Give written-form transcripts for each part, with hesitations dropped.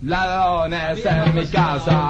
ladrones en mi casa.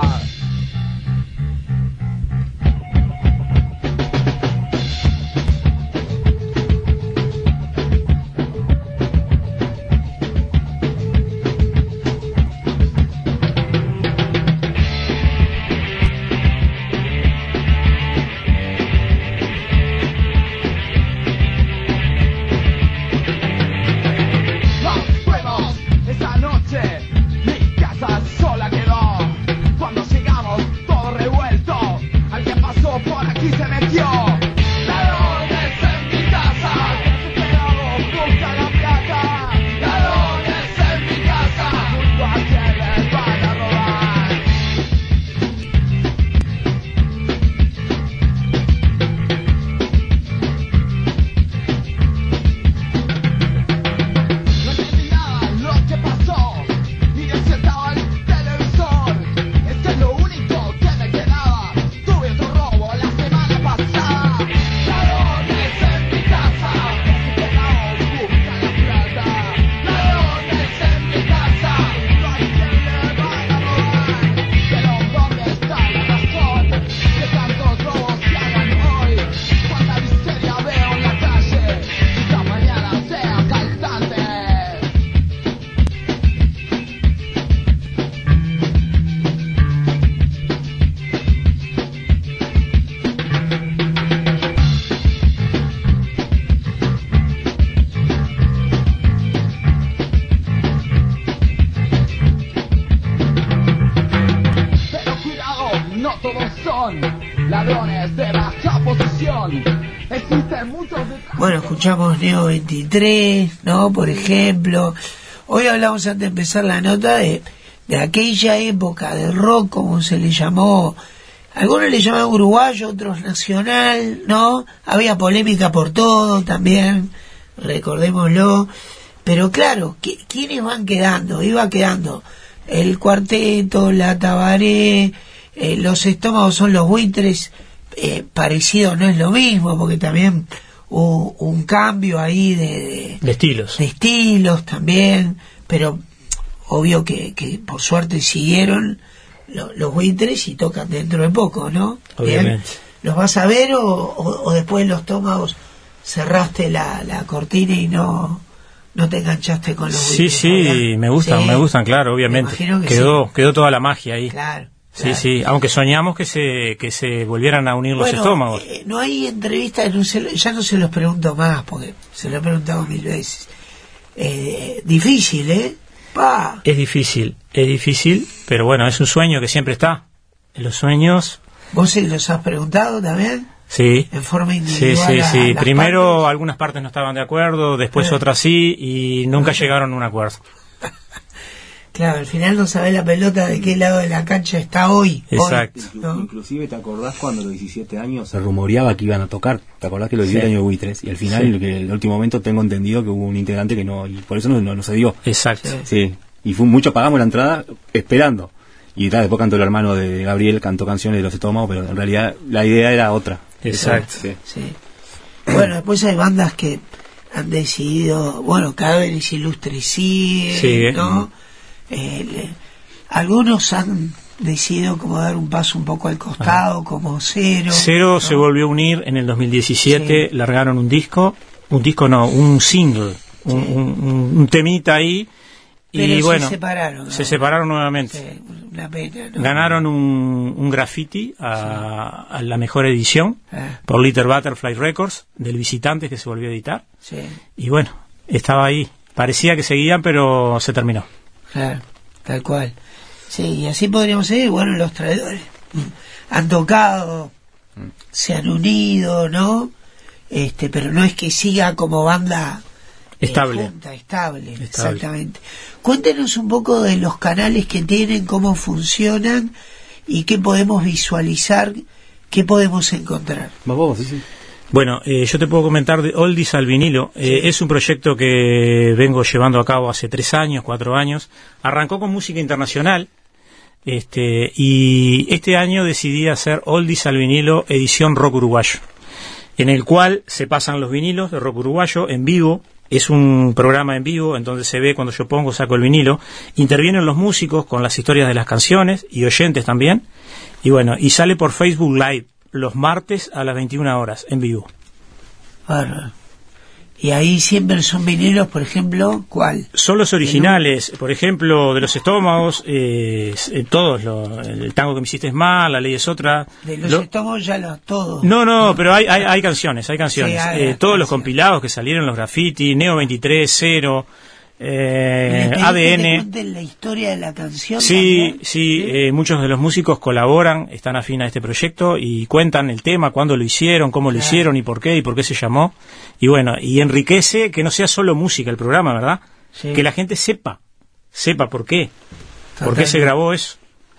Bueno, escuchamos Neo 23, ¿no? Por ejemplo, hoy hablamos antes de empezar la nota de aquella época de rock, como se le llamó, algunos le llamaban uruguayo, otros nacional, ¿no? Había polémica por todo también, recordémoslo, pero claro, ¿quiénes van quedando? Iba quedando el Cuarteto, la Tabaré, los Estómagos son los Buitres, parecido no es lo mismo, porque también hubo un cambio ahí de estilos también, pero obvio que por suerte siguieron los Buitres y tocan dentro de poco, ¿no? Obviamente. Bien. ¿Los vas a ver o después los Estómagos cerraste la cortina y no te enganchaste con los Buitres? Sí, me gustan, claro, obviamente. Quedó toda la magia ahí. Claro. Sí, aunque soñamos que se volvieran a unir los Estómagos. No hay entrevistas, ya no se los pregunto más, porque se lo he preguntado 1000 veces. Difícil, ¿eh? Es difícil, pero bueno, es un sueño que siempre está. En los sueños... ¿Vos se los has preguntado también? Sí. En forma individual. Sí. Primero partes. Algunas partes no estaban de acuerdo, después otras sí, y nunca llegaron a un acuerdo. Claro, al final no sabés la pelota de qué lado de la cancha está hoy. Exacto. ¿No? Inclusive, ¿te acordás cuando a los 17 años se rumoreaba que iban a tocar? ¿Te acordás que los 17 años de Buitres? Y al final, en el último momento, tengo entendido que hubo un integrante que no, y por eso no se dio. Exacto. Sí. Y muchos pagamos la entrada esperando. Y después cantó el hermano de Gabriel, cantó canciones de los Estómagos, pero en realidad la idea era otra. Exacto. Sí. Bueno, después hay bandas que han decidido, Cadáveres Ilustres sigue, ¿no? Algunos han decidido como dar un paso un poco al costado, como Cero. Cero, ¿no? Se volvió a unir en el 2017, largaron un single, un temita ahí. Pero y bueno, se separaron nuevamente. Sí, una pena, ¿no? Ganaron un graffiti a la mejor edición por Little Butterfly Records del Visitantes, que se volvió a editar. Sí. Y bueno, estaba ahí. Parecía que seguían, pero se terminó. Claro, tal cual. Sí, y así podríamos seguir. Bueno, los Traidores han tocado, se han unido, ¿no? Pero no es que siga como banda estable. Estable, exactamente. Cuéntenos un poco de los canales que tienen, cómo funcionan y qué podemos visualizar, qué podemos encontrar. Sí. Bueno, yo te puedo comentar de Oldies al vinilo. Es un proyecto que vengo llevando a cabo hace 4 años. Arrancó con música internacional, y este año decidí hacer Oldies al vinilo edición rock uruguayo, en el cual se pasan los vinilos de rock uruguayo en vivo, es un programa en vivo, entonces se ve cuando yo saco el vinilo, intervienen los músicos con las historias de las canciones y oyentes también, y bueno, y sale por Facebook Live los martes a las 21 horas en vivo. Bárbaro. Y ahí siempre son vinilos, por ejemplo, ¿cuál? Son los originales, por ejemplo, de Los Estómagos, todos, el tango que me hiciste es mal, La ley es otra. De Los Estómagos ya todos. No, pero hay canciones. Sí, todos los compilados que salieron, los graffiti, Neo 23, Cero, ADN. ¿Te la historia de la canción? Sí, muchos de los músicos colaboran, están afín a este proyecto y cuentan el tema, cuándo lo hicieron, cómo lo hicieron y por qué se llamó. Y bueno, y enriquece que no sea solo música el programa, ¿verdad? Sí. Que la gente sepa por qué. ¿Por qué se grabó eso?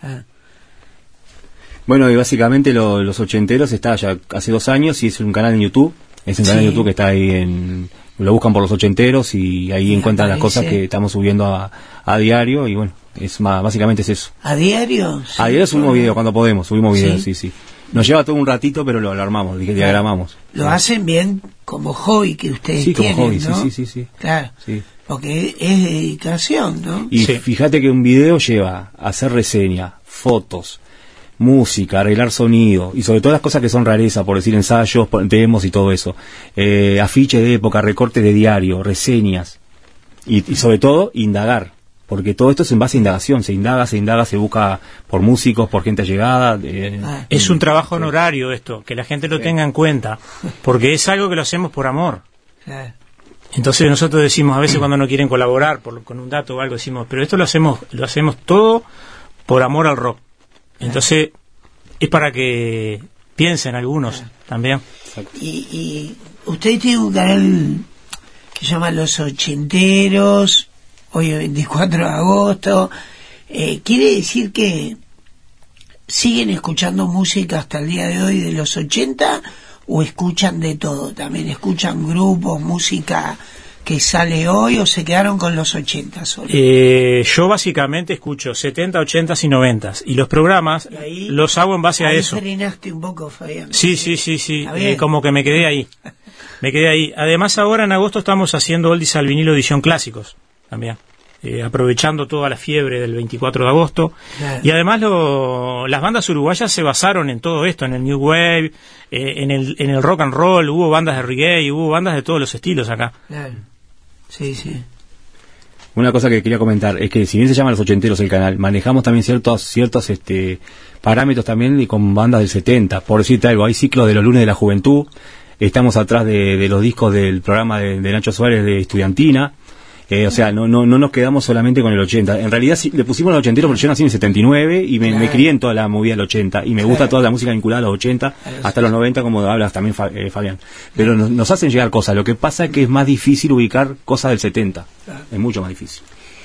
Bueno, y básicamente los ochenteros está ya hace 2 años y es un canal en YouTube. Es un canal en YouTube que está ahí lo buscan por los ochenteros y ahí encuentran las cosas que estamos subiendo a diario y bueno, básicamente es eso. ¿A diario? Sí, a diario subimos videos cuando podemos, subimos videos, sí. Nos lleva todo un ratito, pero lo armamos, diagramamos. Lo hacen bien como hobby que ustedes tienen, como hobby, ¿no? Sí. Claro, porque es dedicación, ¿no? Y fíjate que un video lleva a hacer reseña, fotos, música, arreglar sonido y sobre todo las cosas que son rareza, por decir ensayos, demos y todo eso, afiches de época, recortes de diario, reseñas y sobre todo indagar, porque todo esto es en base a indagación, se indaga, se busca por músicos, por gente allegada. Es un trabajo honorario esto, que la gente lo tenga en cuenta, porque es algo que lo hacemos por amor. Entonces nosotros decimos a veces cuando no quieren colaborar con un dato o algo, decimos, pero esto lo hacemos todo por amor al rock. Entonces es para que piensen algunos también. Y usted tiene un canal que se llama Los Ochenteros, hoy es 24 de agosto. ¿Quiere decir que siguen escuchando música hasta el día de hoy de los 80 o escuchan de todo? ¿También escuchan grupos, música que sale hoy o se quedaron con los 80 solo? Yo básicamente escucho 70, 80 y 90 y los programas los hago en base a eso. Frenaste un poco, Fabián. Sí. Como que me quedé ahí. Además ahora en agosto estamos haciendo Oldies al vinilo edición clásicos también. Aprovechando toda la fiebre del 24 de agosto. Claro. Y además las bandas uruguayas se basaron en todo esto, en el New Wave, en el rock and roll, hubo bandas de reggae, hubo bandas de todos los estilos acá. Claro. Sí. Una cosa que quería comentar es que si bien se llama Los Ochenteros el canal, manejamos también ciertos parámetros también y con bandas del 70. Por decirte algo, hay ciclos de los lunes de la juventud, estamos atrás de los discos del programa de Nacho Suárez de Estudiantina. O sea, no nos quedamos solamente con el 80. En realidad sí, le pusimos el 80 porque yo nací en el 79 y me crié en toda la movida del 80 y me gusta toda la música vinculada a los 80 hasta los 90, como hablas también Fabián. Pero nos hacen llegar cosas. Lo que pasa es que es más difícil ubicar cosas del 70. Es mucho más difícil.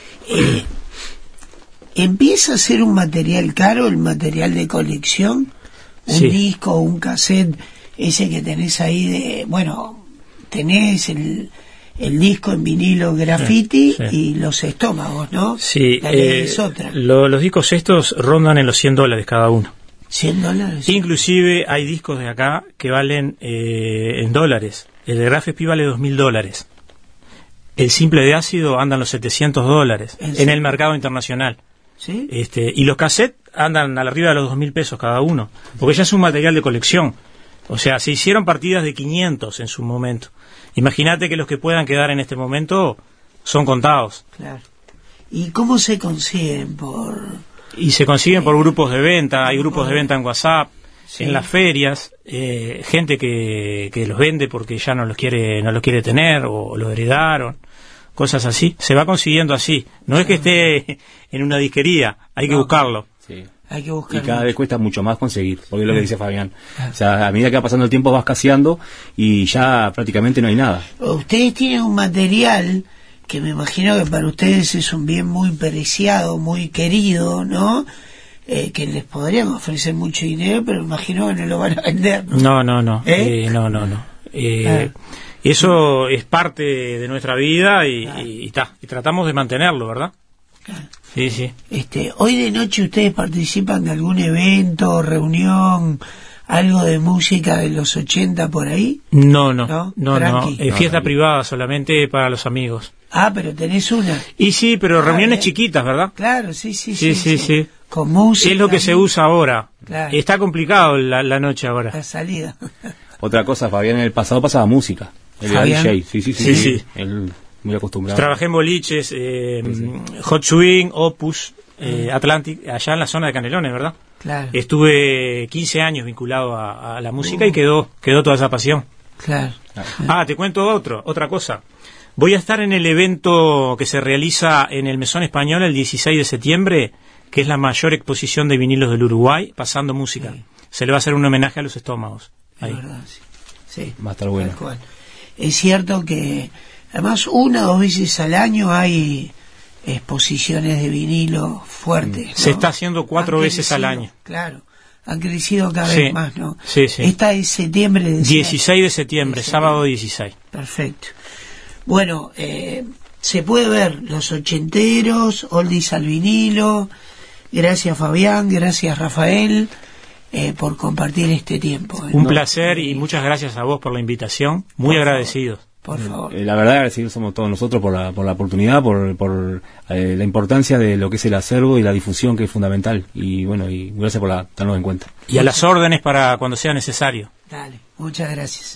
¿Empieza a ser un material caro, el material de colección? Un disco o un cassette, ese que tenés ahí tenés el disco en vinilo graffiti y Los Estómagos, ¿no? Sí, la ley es otra. Los discos estos rondan en los $100 cada uno. $100. Inclusive hay discos de acá que valen en dólares. El de Graf SP vale $2.000. El simple de ácido anda en los $700 en el mercado internacional. ¿Sí? Y los cassettes andan a la arriba de los $2.000 cada uno, porque ya es un material de colección. O sea, se hicieron partidas de 500 en su momento. Imagínate que los que puedan quedar en este momento son contados. Claro. ¿Y cómo se consiguen? Y se consiguen por grupos de venta. Hay grupos de venta en WhatsApp, en las ferias, gente que los vende porque ya no los quiere tener o lo heredaron, cosas así. Se va consiguiendo así. No es que esté en una disquería, hay que buscarlo. Sí. Hay que buscarlo. Y cada vez cuesta mucho más conseguir, porque es lo que dice Fabián. O sea, a medida que va pasando el tiempo vas escaseando y ya prácticamente no hay nada. Ustedes tienen un material que me imagino que para ustedes es un bien muy preciado, muy querido, ¿no? Que les podrían ofrecer mucho dinero, pero me imagino que no lo van a vender, ¿no? No. Eso es parte de nuestra vida y tratamos de mantenerlo, ¿verdad? Sí. Hoy de noche ustedes participan de algún evento, reunión, algo de música de los 80 por ahí? No. Tranqui. Fiesta privada solamente para los amigos. Ah, pero tenés una. Y sí, pero reuniones chiquitas, ¿verdad? Claro, sí. Sí. Con música. Es lo que se usa ahora. Claro. Está complicado la noche ahora. La salida. Otra cosa, Fabián, en el pasado pasaba música. Él era DJ. Sí. Él muy acostumbrado. Trabajé en boliches, Hot Swing, Opus, Atlantic, allá en la zona de Canelones, ¿verdad? Claro. Estuve 15 años vinculado a la música y quedó toda esa pasión. Claro. Te cuento otra cosa. Voy a estar en el evento que se realiza en el Mesón Español el 16 de septiembre, que es la mayor exposición de vinilos del Uruguay, pasando música. Sí. Se le va a hacer un homenaje a los estómagos. Ahí. Es verdad, sí. Va a estar bueno. Es cierto que además 1 o 2 veces al año hay exposiciones de vinilo fuertes, ¿no? Se está haciendo 4 veces al año. Claro, han crecido cada vez más, ¿no? Sí. Esta es septiembre. 16 de septiembre, sábado 16. Perfecto. Bueno, se puede ver los ochenteros, oldies al vinilo. Gracias Fabián, gracias Rafael por compartir este tiempo. Un placer y muchas gracias a vos por la invitación. Muy agradecidos. Por favor. La verdad, agradecidos somos todos nosotros por la oportunidad, por la importancia de lo que es el acervo y la difusión, que es fundamental. Y bueno, y gracias por tenernos en cuenta. Y a las órdenes para cuando sea necesario. Dale, muchas gracias.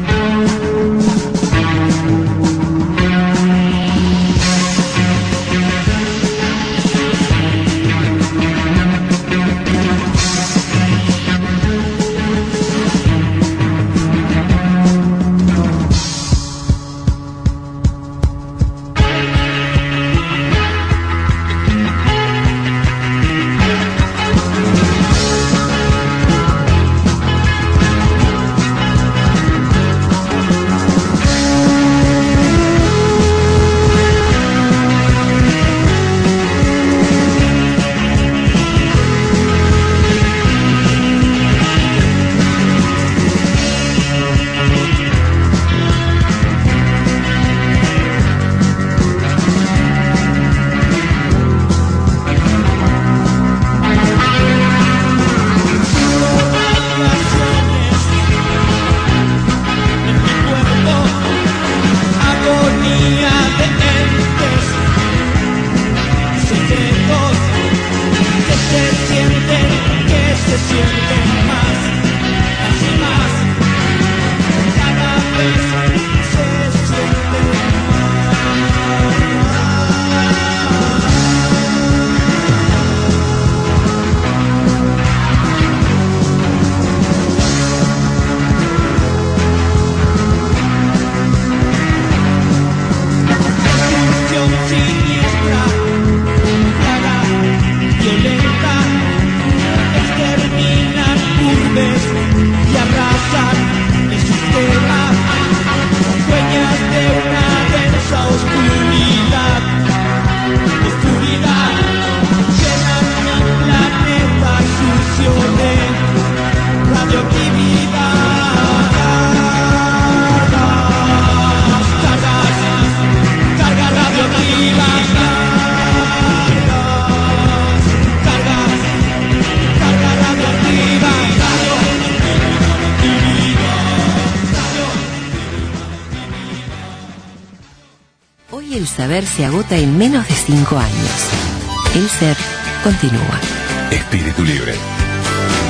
El saber se agota en menos de 5 años. El ser continúa. Espíritu libre.